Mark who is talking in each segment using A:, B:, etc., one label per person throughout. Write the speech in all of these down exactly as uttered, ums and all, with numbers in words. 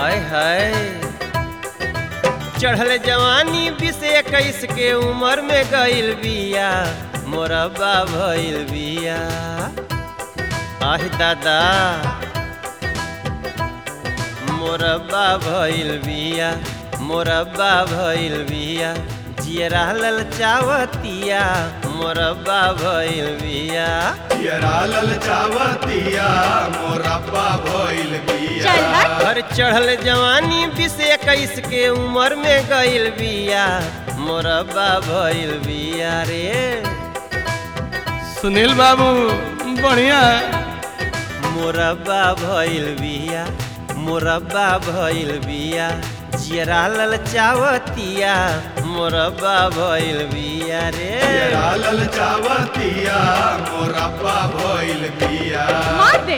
A: आय हाय चढ़ल जवानी बीस इक्कीस के उम्र में गइल बिया मोरब्बा भइल बिया। आह दादा मोरब्बा भइल बिया मोरब्बा भइल बिया जियरा ललचावतिया मोरब्बा भइल बिया
B: जियरा ललचावतिया मोरब्बा भइल बिया।
A: हर चढ़ल जवानी बीस इक्कीस के उम्र में गइल बिया मोरब्बा भइल बिया रे।
C: सुनील बाबू बढ़िया
A: मोरब्बा भइल बिया मोरब्बा भइल बिया जियरा ललचावतिया मोरब्बा भइल बिया रे।
B: जियरा ललचावतिया मोरब्बा भइल बिया।
D: मार दे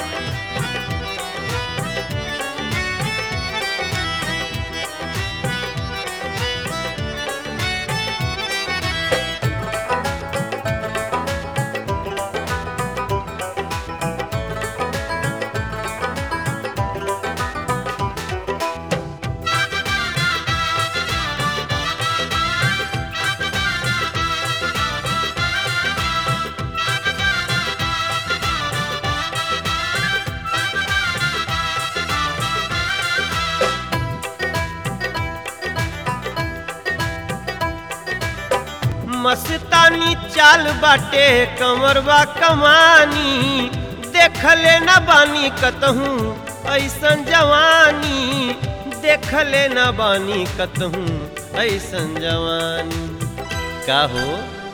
A: मस्तानी चाल बाटे कमरबा कमानी देखले न बानी कतहूँ ऐसन जवानी देखले न बानी कतहूँ ऐसन जवानी। का हो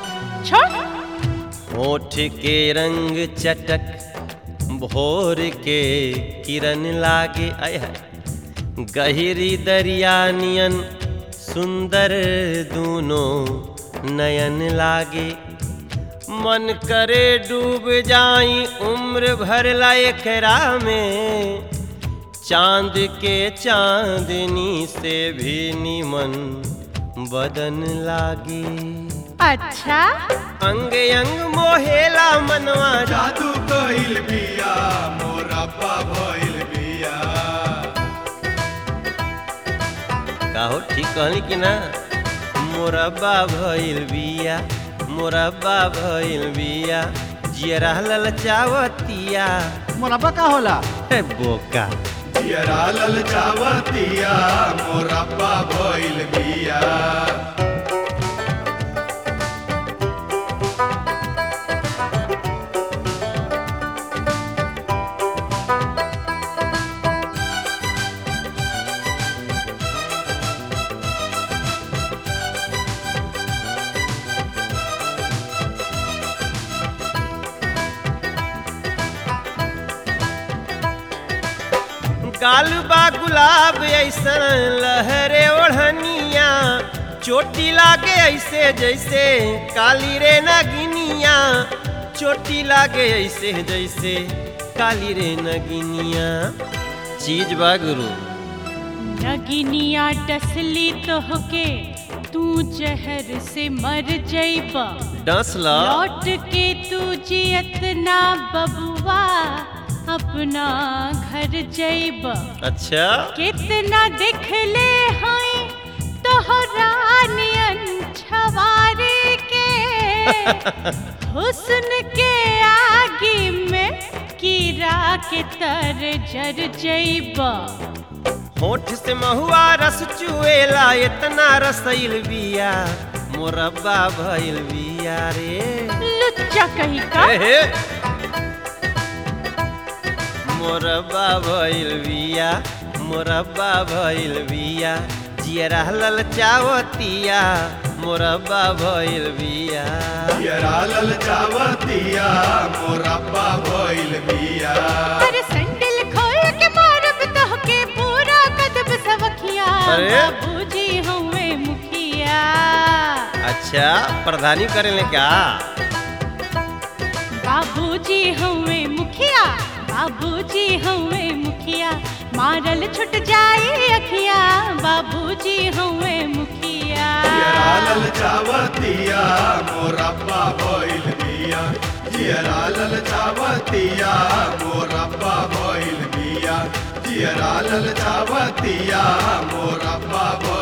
D: छोड़
A: होठ के रंग चटक भोर के किरण लागे आय हाय गहरी दरिया नियन सुंदर दूनों नयन लागे मन करे डूब जाई उम्र भर ला एकरा में चांद के चांदनी से भी निमन बदन लागे।
D: अच्छा
A: अंग अंग मोहेला मनवा
B: जादू कइल बिया मोरब्बा भइल बिया।
A: का हो ठीक कहली कि ना मोरब्बा भइल बिया मोरब्बा भइल बिया जियरा ललचावतिया
C: मुरब्बा का होला
A: हे बोका।
B: जियरा ललचावतिया मोरब्बा भइल बिया।
A: गाल बा गुलाब ऐसन लहरे ओढ़निया चोटी लागे ऐसे जैसे काली रे नगिनिया चोटी लागे ऐसे जैसे काली रे नगिनिया। चीज बा गुरु
D: नगिनिया डसली तोहके तू जहर से मर जइबा
A: डस ला
D: लौट के तू जियत ना बबुआ अपना घर जइब।
A: अच्छा
D: कितना दिखले हैं तोहरा नियन छवारे के हुस्न के आगे में कीड़ा के तर जर जइब।
A: होठ से महुआ रस चुएला इतना रसइल बिया मोरब्बा भइल बिया रे।
D: लुच्चा कहीं का
A: हे हे। मोरब्बा भइल बिया मोरब्बा भइल बिया जियरा ललचावतिया मोरब्बा भइल बिया।
B: जियरा ललचावतिया मोरब्बा भइल बिया।
D: अरे सैंडल खोल के मारब तोहके पूरा कदब सवखिया
A: अरे?
D: बाबूजी हुए मुखिया।
A: अच्छा प्रधानी करेले क्या
D: बाबूजी हुए मुखिया बाबूजी हुए मुखिया मारल छुट जाए अखिया बाबूजी हुए मुखिया।
B: जियरा ललचावतिया मोरब्बा भइल बिया। जियरा ललचावतिया मोरब्बा भइल बिया। जियरा ललचावतिया चावतिया मोरब्बा भइल